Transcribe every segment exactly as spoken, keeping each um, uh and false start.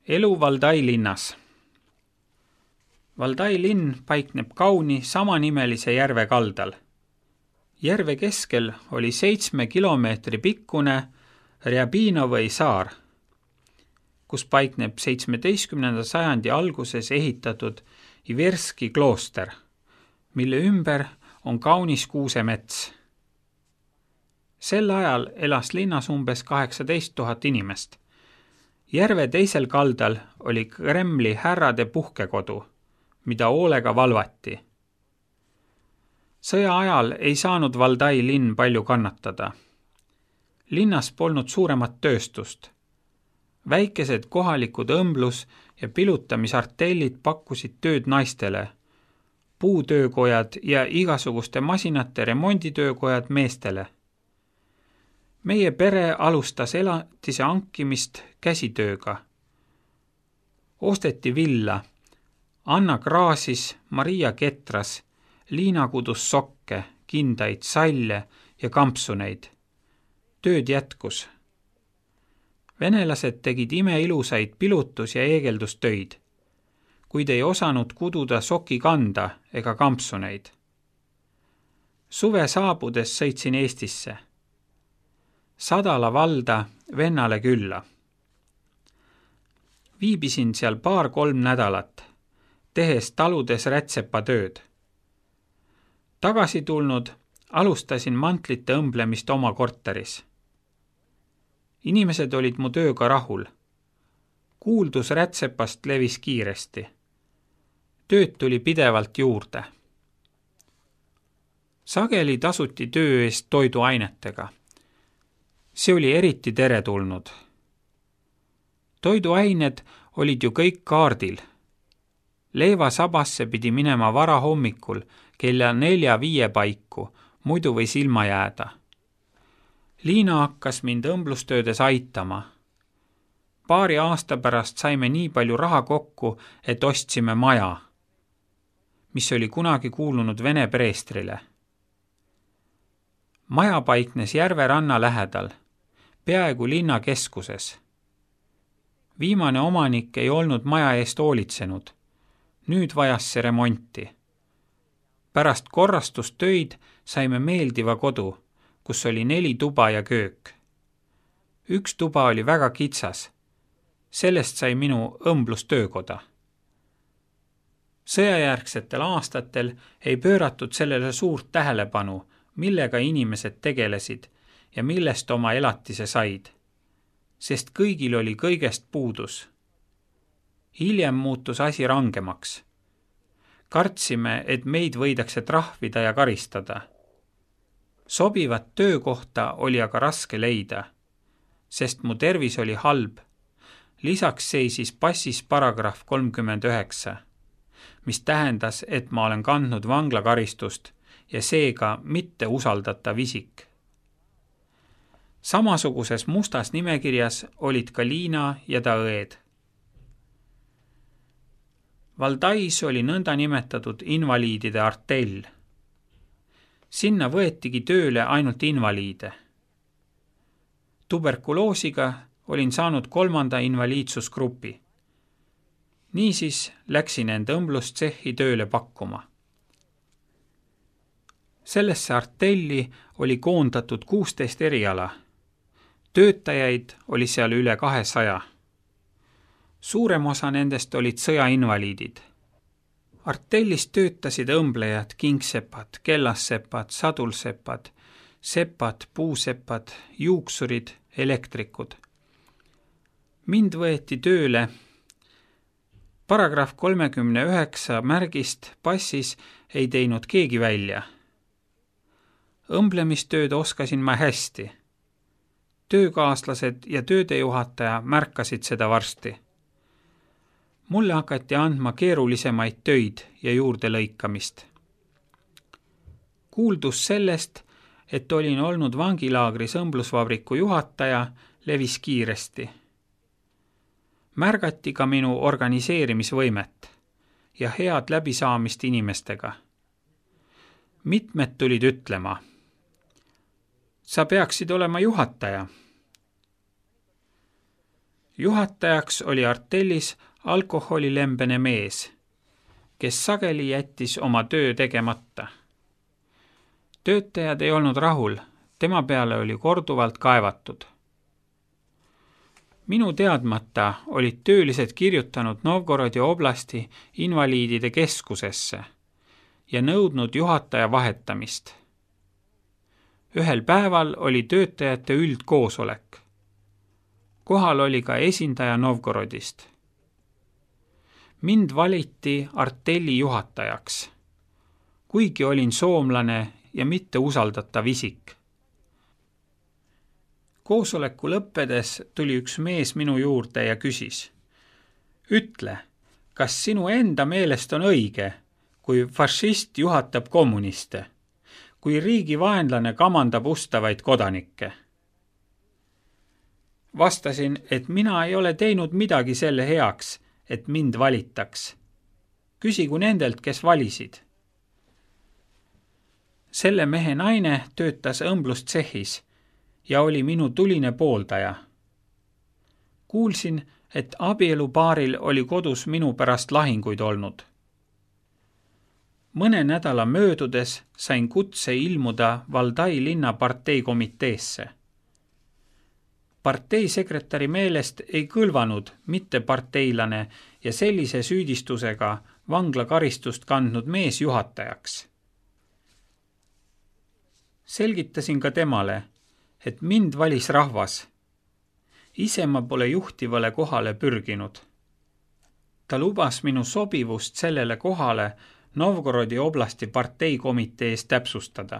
Elu Valdai linnas. Valdai linn paikneb kauni samanimelise järve kaldal. Järve keskel oli seitsme kilomeetri pikkune Rjabinovõi saar, kus paikneb seitsmeteistkümnenda sajandi alguses ehitatud Iverski klooster, mille ümber on kaunis kuusemets. Sel ajal elas linnas umbes kaheksateist tuhat inimest. Järve teisel kaldal oli Kremli härrade puhkekodu, mida hoolega valvati. Sõja ajal ei saanud Valdai linn palju kannatada. Linnas polnud suuremat tööstust. Väikesed kohalikud õmblus- ja pilutamisartellid pakkusid tööd naistele, puutöökojad ja igasuguste masinate remonditöökojad meestele. Meie pere alustas elatise hankimist käsitööga. Osteti villa, Anna kraasis, Maria ketras, Liina kudus sokke, kindaid, salle ja kampsuneid. Tööd jätkus. Venelased tegid imeilusaid pilutus- ja eegeldustöid, kuid ei osanud kududa soki kanda ega kampsuneid. Suve saabudes sõitsin Eestisse. Sadala valda vennale külla. Viibisin seal paar-kolm nädalat, tehes taludes rätsepa tööd. Tagasi tulnud alustasin mantlite õmblemist oma korteris. Inimesed olid mu tööga rahul. Kuuldus rätsepast levis kiiresti. Tööd tuli pidevalt juurde. Sageli tasuti töö eest toiduainetega. See oli eriti teretulnud. Toiduained olid ju kõik kaardil. Leivasabasse pidi minema vara hommikul kella nelja-viie paiku, muidu võis ilma jääda. Liina hakkas mind õmblustöödes aitama. Paari aasta pärast saime nii palju raha kokku, et ostsime maja, mis oli kunagi kuulunud Vene preestrile. Maja paiknes järve ranna lähedal, peaaegu linna keskuses. Viimane omanik ei olnud maja eest hoolitsenud. Nüüd vajas see remonti. Pärast korrastustöid saime meeldiva kodu, kus oli neli tuba ja köök. Üks tuba oli väga kitsas. Sellest sai minu õmblustöökoda. Sõjajärgsetel aastatel ei pööratud sellele suurt tähelepanu, millega inimesed tegelesid ja millest oma elatise said, sest kõigil oli kõigest puudus. Hiljem muutus asi rangemaks. Kartsime, et meid võidakse trahvida ja karistada. Sobivat töökohta oli aga raske leida, sest mu tervis oli halb. Lisaks seisis passis paragrahv kolmkümmend üheksa, mis tähendas, et ma olen kandnud vanglakaristust ja seega mitte usaldatav isik. Samasuguses mustas nimekirjas olid ka Liina ja ta õed. Valdais oli nõnda nimetatud invaliidide artell. Sinna võetigi tööle ainult invaliide. Tuberkuloosiga olin saanud kolmanda invaliidsusgrupi. Niisiis läksin end õmblustsehhi tööle pakkuma. Sellesse artelli oli koondatud kuusteist eriala. Töötajaid oli seal üle kahesaja. Suurem osa nendest olid sõjainvaliidid. Artellis töötasid õmblejad, kingsepad, kellassepad, sadulsepad, sepad, puusepad, juuksurid, elektrikud. Mind võeti tööle. Paragrahv kolmekümne üheksa märgist passis ei teinud keegi välja. Õmblemistööd oskasin ma hästi. Töökaaslased ja töödejuhataja märkasid seda varsti. Mulle hakati andma keerulisemaid töid ja juurde lõikamist. Kuuldus sellest, et olin olnud vangilaagris õmblusvabriku juhataja, levis kiiresti. Märgati ka minu organiseerimisvõimet ja head läbisaamist inimestega. Mitmed tulid ütlema: sa peaksid olema juhataja. Juhatajaks oli artellis alkoholilembene mees, kes sageli jättis oma töö tegemata. Töötajad ei olnud rahul, tema peale oli korduvalt kaevatud. Minu teadmata olid töölised kirjutanud Novgorodi oblasti invaliidide keskusesse ja nõudnud juhataja vahetamist. Ühel päeval oli töötajate üldkoosolek. Kohal oli ka esindaja Novgorodist. Mind valiti artelli juhatajaks, kuigi olin soomlane ja mitte usaldatav isik. Koosoleku lõppedes tuli üks mees minu juurde ja küsis: ütle, kas sinu enda meelest on õige, kui fašist juhatab kommuniste, kui riigi vaenlane kamandab ustavaid kodanikke? Vastasin, et mina ei ole teinud midagi selle heaks, et mind valitaks. Küsigu nendelt, kes valisid. Selle mehe naine töötas õmblustsehhis ja oli minu tuline pooldaja. Kuulsin, et abielupaaril oli kodus minu pärast lahinguid olnud. Mõne nädala möödudes sain kutse ilmuda Valdai linna parteikomiteesse. Parteisekretäri meelest ei kõlvanud mitte parteilane ja sellise süüdistusega vanglakaristust kandnud mees juhatajaks. Selgitasin ka temale, et mind valis rahvas. Ise ma pole juhtivale kohale pürginud. Ta lubas minu sobivust sellele kohale Novgorodi oblasti parteikomitees täpsustada.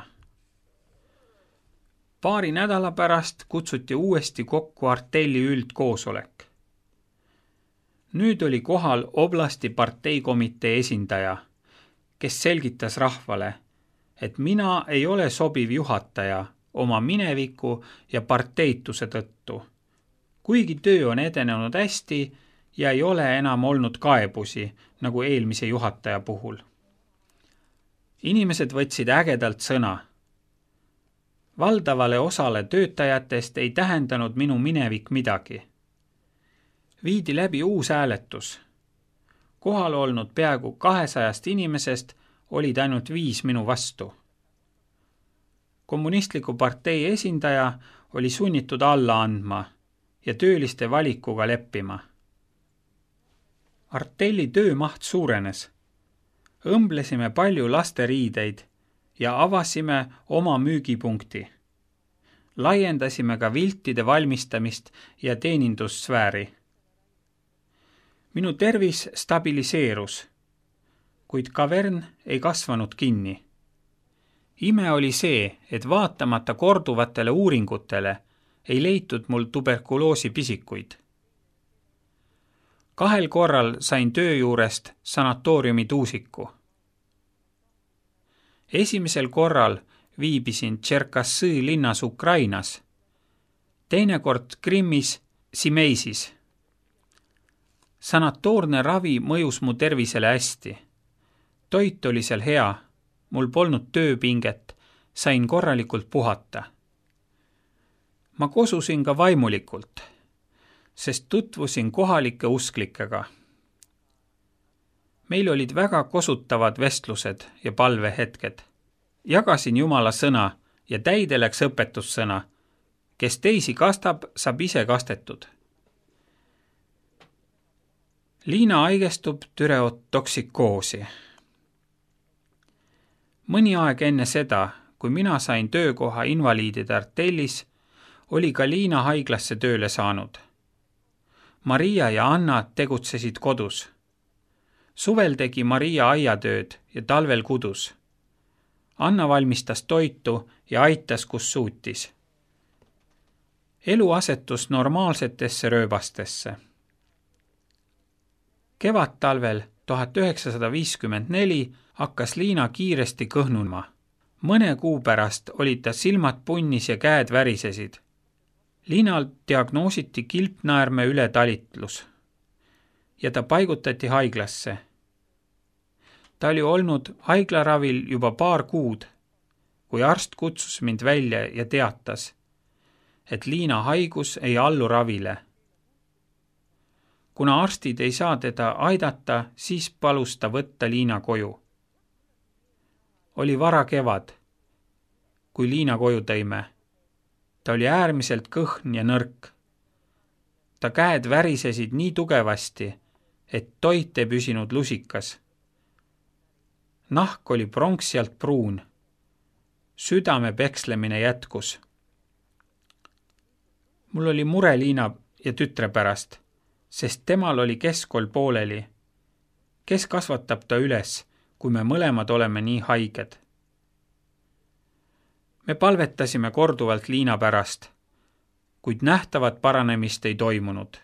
Paari nädala pärast kutsuti uuesti kokku artelli üldkoosolek. Nüüd oli kohal oblasti parteikomitee esindaja, kes selgitas rahvale, et mina ei ole sobiv juhataja oma mineviku ja parteituse tõttu, kuigi töö on edenenud hästi ja ei ole enam olnud kaebusi, nagu eelmise juhataja puhul. Inimesed võtsid ägedalt sõna. Valdavale osale töötajatest ei tähendanud minu minevik midagi. Viidi läbi uus hääletus. Kohal olnud peaaegu kahesajast inimesest olid ainult viis minu vastu. Kommunistliku partei esindaja oli sunnitud alla andma ja tööliste valikuga leppima. Artelli töömaht suurenes. Õmblesime palju lasteriideid ja avasime oma müügipunkti. Laiendasime ka viltide valmistamist ja teenindussfääri. Minu tervis stabiliseerus, kuid kavern ei kasvanud kinni. Ime oli see, et vaatamata korduvatele uuringutele ei leitud mul tuberkuloosi pisikuid. Kahel korral sain töö juurest sanatooriumi tuusiku. Esimesel korral viibisin Tšerkassõ linnas Ukrainas, teine kord Krimmis Simeisis. Sanatoorne ravi mõjus mu tervisele hästi. Toit oli seal hea, mul polnud tööpinget, sain korralikult puhata. Ma kosusin ka vaimulikult, sest tutvusin kohalike usklikega. Meil olid väga kosutavad vestlused ja palvehetked. Jagasin Jumala sõna ja täide läks õpetussõna. Kes teisi kastab, saab ise kastetud. Liina haigestub türeotoksikoosi. Mõni aeg enne seda, kui mina sain töökoha invaliidide artellis, oli ka Liina haiglasse tööle saanud. Maria ja Anna tegutsesid kodus. Suvel tegi Maria aiatööd ja talvel kudus. Anna valmistas toitu ja aitas, kus suutis. Elu asetus normaalsetesse rööbastesse. Kevadtalvel tuhat üheksasada viiskümmend neli hakkas Liina kiiresti kõhnuma. Mõne kuu pärast olid ta silmad punnis ja käed värisesid. Liinal diagnoositi kilpnaerme ületalitlus ja ta paigutati haiglasse. Ta oli olnud haiglaravil juba paar kuud, kui arst kutsus mind välja ja teatas, et Liina haigus ei allu ravile. kuna arstid ei saa teda aidata, siis palus ta võtta Liina koju. Oli vara kevad, kui Liina koju tõime. Ta oli äärmiselt kõhn ja nõrk. Ta käed värisesid nii tugevasti, et toit ei püsinud lusikas. Nahk oli pronksialt pruun. Südame pekslemine jätkus. Mul oli mure Liina ja tütre pärast, sest temal oli keskkool pooleli. Kes kasvatab ta üles, kui me mõlemad oleme nii haiged? Me palvetasime korduvalt Liina pärast, kuid nähtavat paranemist ei toimunud.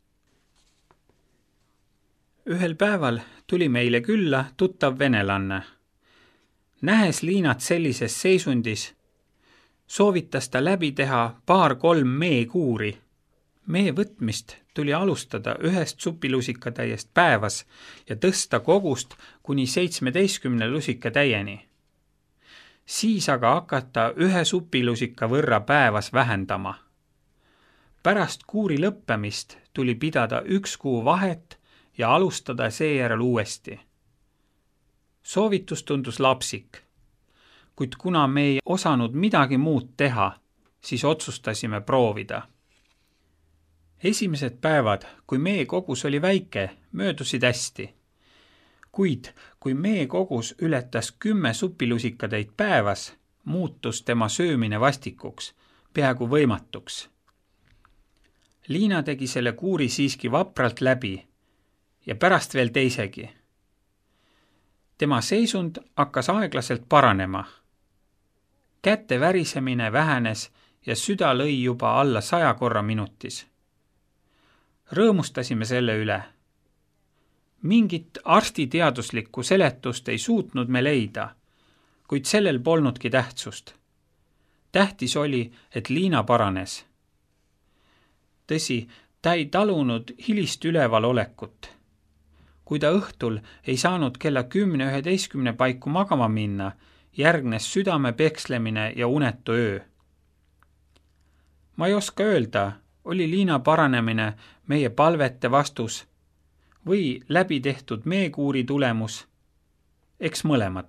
Ühel päeval tuli meile külla tuttav venelanne. Nähes Liinat sellises seisundis, soovitas ta läbi teha paar-kolm meekuuri. Mee võtmist tuli alustada ühest supilusikatäiest päevas ja tõsta kogust kuni seitsmeteistkümne lusikatäieni. Siis aga hakata ühe supilusika võrra päevas vähendama. Pärast kuuri lõppemist tuli pidada üks kuu vahet ja alustada seejärel uuesti. Soovitus tundus lapsik, kuid kuna me ei osanud midagi muud teha, siis otsustasime proovida. Esimesed päevad, kui mee kogus oli väike, möödusid hästi. Kuid kui mee kogus ületas kümme supilusikatäid päevas, muutus tema söömine vastikuks, peaaegu võimatuks. Liina tegi selle kuuri siiski vapralt läbi ja pärast veel teisegi. Tema seisund hakkas aeglaselt paranema. Käte värisemine vähenes ja süda lõi juba alla saja korra minutis. Rõõmustasime selle üle. Mingit arstiteaduslikku seletust ei suutnud me leida, kuid sellel polnudki tähtsust. Tähtis oli, et Liina paranes. Tõsi, ta ei talunud hilist üleval olekut. Kui ta õhtul ei saanud kella kümne üheteistkümne paiku magama minna, järgnes südame pekslemine ja unetu öö. Ma ei oska öelda, oli Liina paranemine meie palvete vastus või läbi tehtud meekuuri tulemus, eks mõlemad.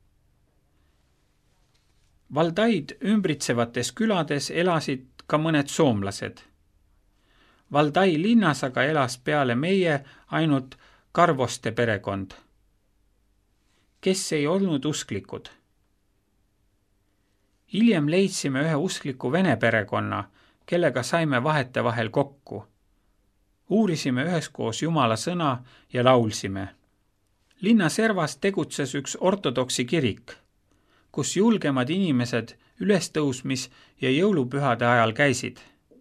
Valdaid ümbritsevates külades elasid ka mõned soomlased. Valdai linnas aga elas peale meie ainult Karvoste perekond, kes ei olnud usklikud. Hiljem leidsime ühe uskliku vene perekonna, kellega saime vahetevahel kokku. Uurisime üheskoos Jumala sõna ja laulsime. Linna servas tegutses üks ortodoksi kirik, kus julgemad inimesed ülestõusmis- ja jõulupühade ajal käisid.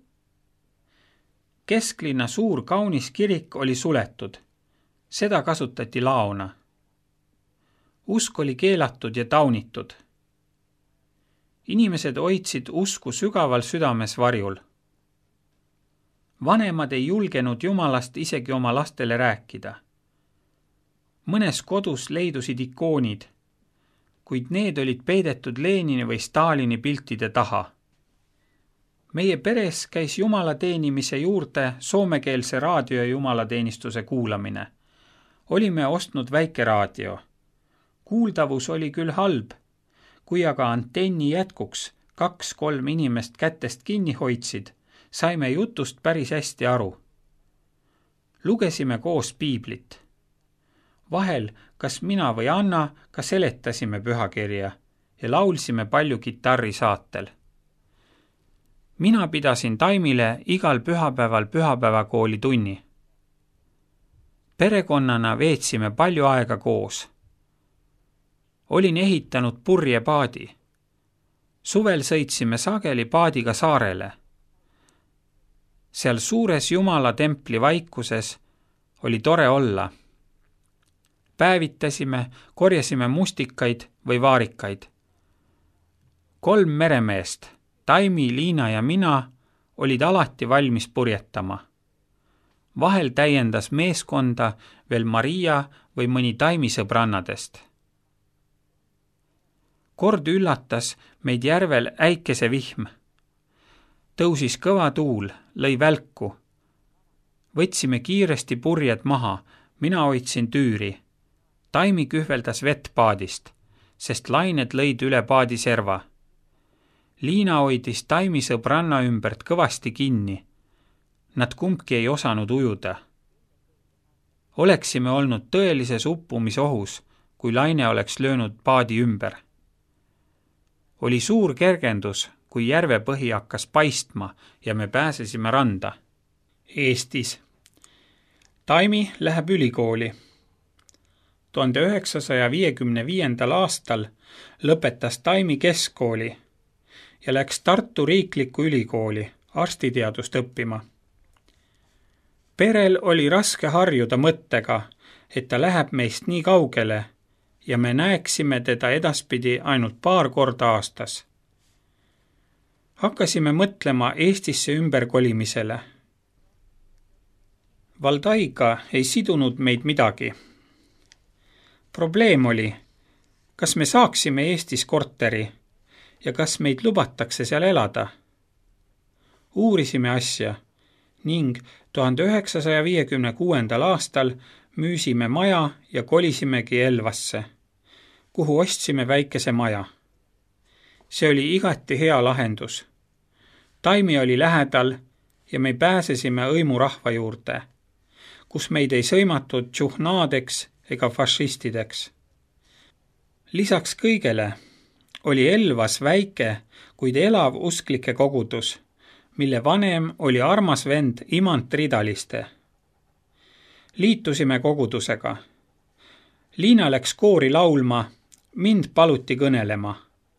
Kesklinna suur kaunis kirik oli suletud. Seda kasutati laona. Usk oli keelatud ja taunitud. Inimesed hoidsid usku sügaval südames varjul. Vanemad ei julgenud Jumalast isegi oma lastele rääkida. Mõnes kodus leidusid ikoonid, kuid need olid peidetud Lenini või Stalini piltide taha. Meie peres käis Jumala teenimise juurde soomekeelse raadio ja jumalateenistuse kuulamine. Olime ostnud väike raadio. Kuuldavus oli küll halb, kui aga antenni jätkuks kaks-kolm inimest kätest kinni hoidsid, saime jutust päris hästi aru. Lugesime koos piiblit. Vahel kas mina või Anna ka seletasime pühakirja ja laulsime palju kitarri saatel. Mina pidasin Taimile igal pühapäeval pühapäevakooli tunni. Perekonnana veetsime palju aega koos. Olin ehitanud purjepaadi. Suvel sõitsime sageli paadiga saarele. Seal suures Jumala templi vaikuses oli tore olla. Päevitasime, korjasime mustikaid või vaarikaid. Kolm meremeest, Taimi, Liina ja mina, olid alati valmis purjetama. Vahel täiendas meeskonda veel Maria või mõni Taimi sõbrannadest. Kord üllatas meid järvel äikese vihm. Tõusis kõva tuul, lõi välku. Võtsime kiiresti purjed maha, mina hoidsin tüüri. Taimi kühveldas vett paadist, sest lained lõid üle paadi serva. Liina hoidis Taimi sõbranna ümbert kõvasti kinni. Nad kumbki ei osanud ujuda. Oleksime olnud tõelises uppumisohus, kui laine oleks löönud paadi ümber. Oli suur kergendus, kui järvepõhi hakkas paistma ja me pääsesime randa. Eestis. Taimi läheb ülikooli. tuhande üheksasaja viiekümne viiendal aastal lõpetas Taimi keskkooli ja läks Tartu riiklikku ülikooli arstiteadust õppima. Perel oli raske harjuda mõttega, et ta läheb meist nii kaugele ja me näeksime teda edaspidi ainult paar korda aastas. Hakkasime mõtlema Eestisse ümberkolimisele. Valdaiga ei sidunud meid midagi. Probleem oli, kas me saaksime Eestis korteri ja kas meid lubatakse seal elada. Uurisime asja ning tuhande üheksasaja viiekümne kuuendal aastal müüsime maja ja kolisimegi Elvasse, kuhu ostsime väikese maja. See oli igati hea lahendus. Taimi oli lähedal ja me pääsesime õimurahva juurde, kus meid ei sõimatud tšuhnaadeks ega fašistideks. Lisaks kõigele oli Elvas väike, kuid elav usklike kogudus, mille vanem oli armas vend Imant Ridaliste. Liitusime kogudusega. Liina läks koori laulma, mind paluti kõnelema.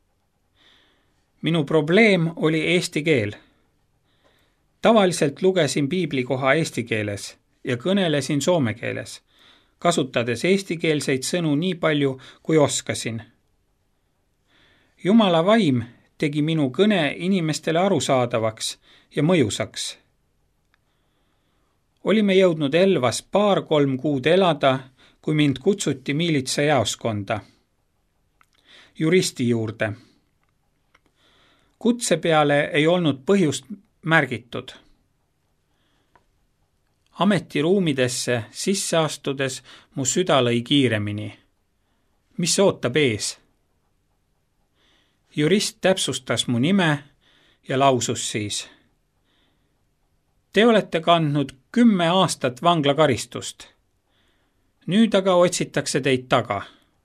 Minu probleem oli eesti keel. Tavaliselt lugesin piiblikoha eesti keeles ja kõnelesin soome keeles, kasutades eestikeelseid sõnu nii palju, kui oskasin. Jumala vaim tegi minu kõne inimestele arusaadavaks ja mõjusaks. Olime jõudnud Elvas paar-kolm kuud elada, kui mind kutsuti miilitsa jaoskonda, juristi juurde. Kutse peale ei olnud põhjust märgitud. Ametiruumidesse sisse astudes mu süda lõi kiiremini. Mis ootab ees? Jurist täpsustas mu nime ja lausus siis. Te olete kandnud kümme aastat vanglakaristust. Nüüd aga otsitakse teid taga.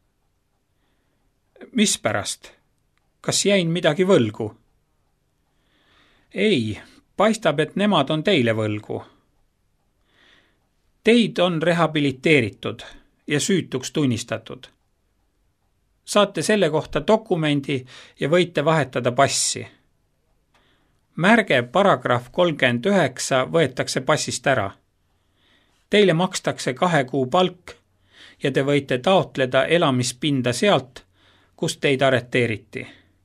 Mis pärast? Kas jäin midagi võlgu? Ei, paistab, et nemad on teile võlgu. Teid on rehabiliteeritud ja süütuks tunnistatud. Saate selle kohta dokumendi ja võite vahetada passi. Märge paragrahv kolmkümmend üheksa võetakse passist ära. Teile makstakse kahe kuu palk ja te võite taotleda elamispinda sealt, kus teid arreteeriti.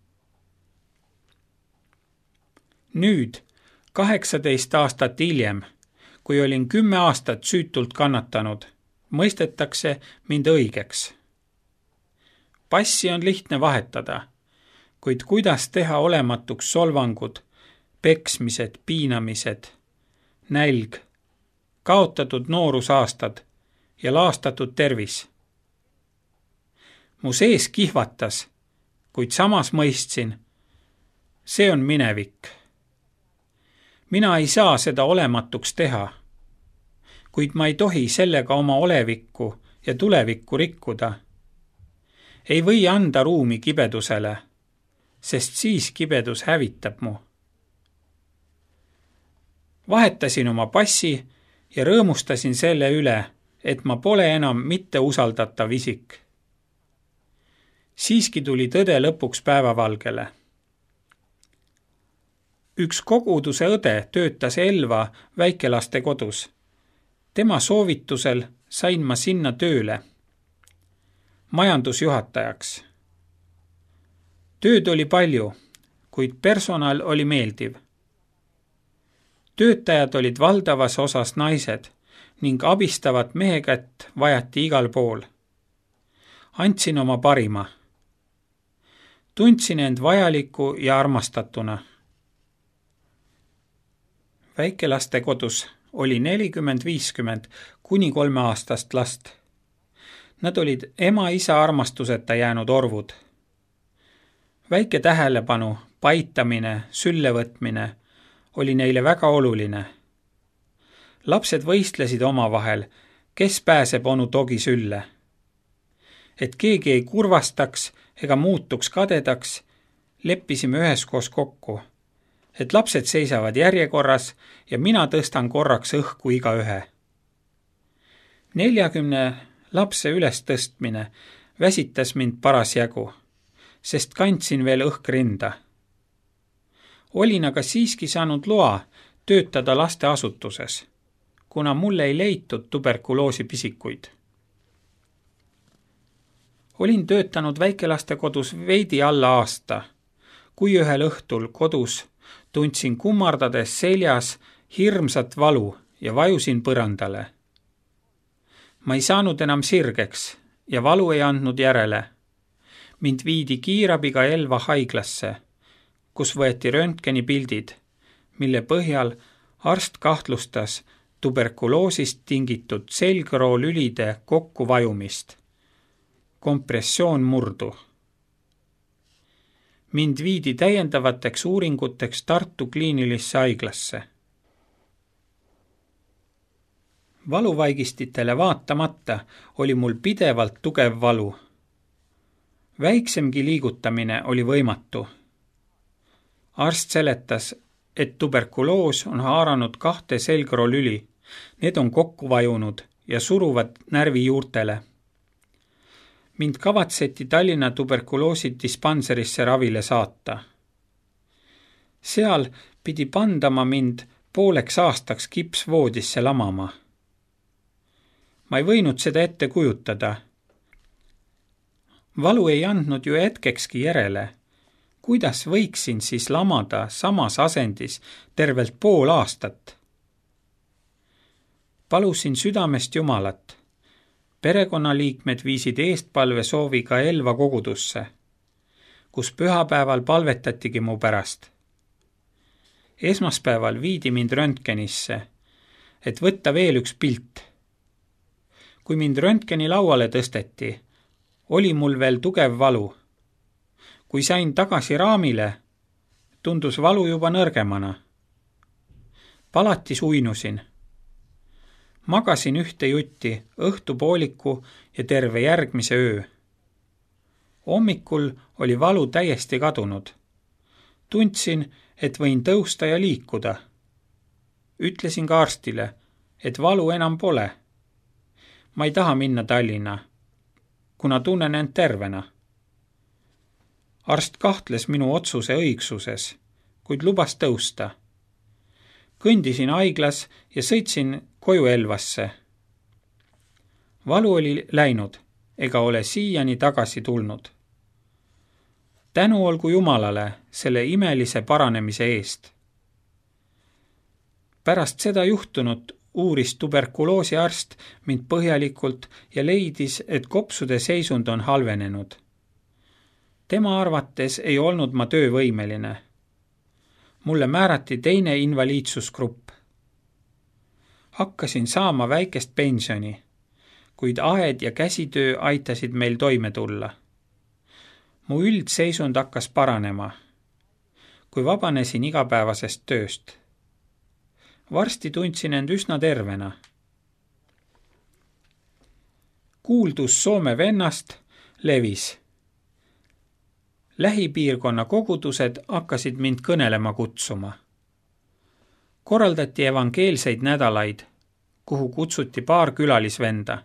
Nüüd, kaheksateist aastat hiljem, kui olin kümme aastat süütult kannatanud, mõistetakse mind õigeks. Passi on lihtne vahetada, kuid kuidas teha olematuks solvangud, peksmised, piinamised, nälg, kaotatud noorusaastad ja laastatud tervis. Mu sees kihvatas, kuid samas mõistsin, see on minevik. Mina ei saa seda olematuks teha, kuid ma ei tohi sellega oma olevikku ja tulevikku rikkuda. Ei või anda ruumi kibedusele, sest siis kibedus hävitab mu. Vahetasin oma passi ja rõõmustasin selle üle, et ma pole enam mitte usaldatav isik. Siiski tuli tõde lõpuks päevavalgele. Üks koguduse õde töötas Elva väikelaste kodus. Tema soovitusel sain ma sinna tööle. Majandusjuhatajaks. Tööd oli palju, kuid personal oli meeldiv. Töötajad olid valdavas osas naised ning abistavat mehe kätt vajati igal pool. Andsin oma parima. Tundsin end vajaliku ja armastatuna. Väikelaste kodus oli nelikümmend viiskümmend kuni kolmeaastast last. Nad olid ema-isa armastuseta jäänud orvud. Väike tähelepanu, paitamine, süllevõtmine oli neile väga oluline. Lapsed võistlesid omavahel, kes pääseb onu Togi sülle. Et keegi ei kurvastaks ega muutuks kadedaks, leppisime üheskoos kokku, et lapsed seisavad järjekorras ja mina tõstan korraks õhku igaühe. Neljakümne lapse ülestõstmine väsitas mind parasjagu, sest kandsin veel õhkrinda. Olin aga siiski saanud loa töötada lasteasutuses, kuna mulle ei leitud tuberkuloosi pisikuid. Olin töötanud väikelaste kodus veidi alla aasta, kui ühel õhtul kodus tundsin kummardades seljas hirmsat valu ja vajusin põrandale. Ma ei saanud enam sirgeks ja valu ei andnud järele. Mind viidi kiirabiga Elva haiglasse, kus võeti röntgeni pildid, mille põhjal arst kahtlustas tuberkuloosist tingitud selgroolülide kokkuvajumist. Kompressioon murdu. Mind viidi täiendavateks uuringuteks Tartu kliinilisse haiglasse. Valuvaigistitele vaatamata oli mul pidevalt tugev valu. Väiksemgi liigutamine oli võimatu. Arst seletas, et tuberkuloos on haaranud kahte selgroolüli. Need on kokku vajunud ja suruvad närvijuurtele. Mind kavatseti Tallinna tuberkuloosi dispanserisse ravile saata. Seal pidi pandama mind pooleks aastaks kipsvoodisse lamama. Ma ei võinud seda ette kujutada. Valu ei andnud ju hetkekski järele. Kuidas võiksin siis lamada samas asendis tervelt pool aastat? Palusin südamest Jumalat. Perekonnaliikmed viisid eestpalve sooviga Elva kogudusse, kus pühapäeval palvetatigi mu pärast. Esmaspäeval viidi mind röntgenisse, et võtta veel üks pilt. Kui mind röntgeni lauale tõsteti, oli mul veel tugev valu. Kui sain tagasi raamile, tundus valu juba nõrgemana. Palatis uinusin. Magasin ühte jutti õhtupooliku ja terve järgmise öö. Hommikul oli valu täiesti kadunud. Tundsin, et võin tõusta ja liikuda. Ütlesin ka arstile, et valu enam pole. Ma ei taha minna Tallinna, kuna tunnen end tervena. Arst kahtles minu otsuse õigsuses, kuid lubas tõusta. Kõndisin haiglas ja sõitsin koju Elvasse. Valu oli läinud, ega ole siiani tagasi tulnud. Tänu olgu Jumalale selle imelise paranemise eest. Pärast seda juhtunut uuris tuberkuloosi arst mind põhjalikult ja leidis, et kopsude seisund on halvenenud. Tema arvates ei olnud ma töövõimeline. Mulle määrati teine invaliidsusgrupp. Hakkasin saama väikest pensioni, kuid aed ja käsitöö aitasid meil toime tulla. Mu üldseisund hakkas paranema, kui vabanesin igapäevasest tööst. Varsti tundsin end üsna tervena. Kuuldus Soome vennast levis. Lähipiirkonna kogudused hakkasid mind kõnelema kutsuma. Korraldati evangeelseid nädalaid, kuhu kutsuti paar külalisvenda.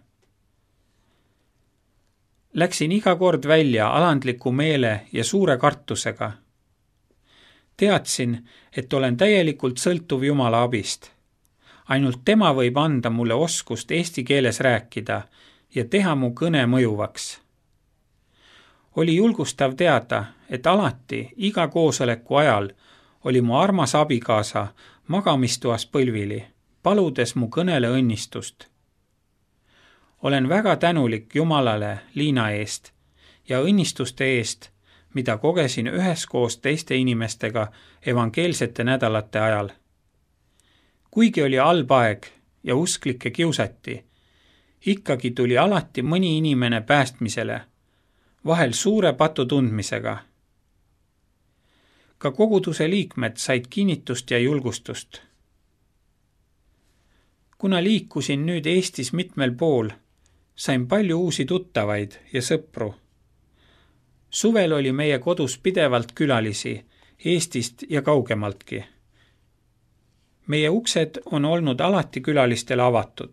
Läksin iga kord välja alandliku meele ja suure kartusega. Teadsin, et olen täielikult sõltuv Jumala abist. Ainult tema võib anda mulle oskust eesti keeles rääkida ja teha mu kõne mõjuvaks. Oli julgustav teada, et alati, iga koosoleku ajal, oli mu armas abikaasa magamistoas põlvili, paludes mu kõnele õnnistust. Olen väga tänulik Jumalale Liina eest ja õnnistuste eest, mida kogesin üheskoos teiste inimestega evangeelsete nädalate ajal. kuigi oli halb aeg ja usklikke kiusati, ikkagi tuli alati mõni inimene päästmisele, vahel suure patu tundmisega. Ka koguduse liikmed said kinnitust ja julgustust. Kuna liikusin nüüd Eestis mitmel pool, sain palju uusi tuttavaid ja sõpru. Suvel oli meie kodus pidevalt külalisi Eestist ja kaugemaltki. Meie uksed on olnud alati külalistele avatud.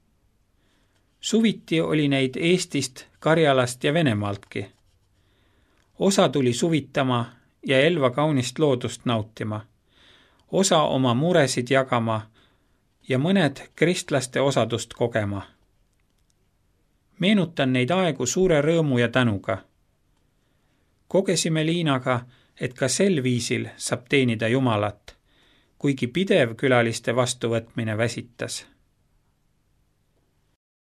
Suviti oli neid Eestist, Karjalast ja Venemaaltki. Osa tuli suvitama ja Elva kaunist loodust nautima, osa oma muresid jagama ja mõned kristlaste osadust kogema. Meenutan neid aegu suure rõõmu ja tänuga. Kogesime Liinaga, et ka sel viisil saab teenida Jumalat, kuigi pidev külaliste vastuvõtmine väsitas.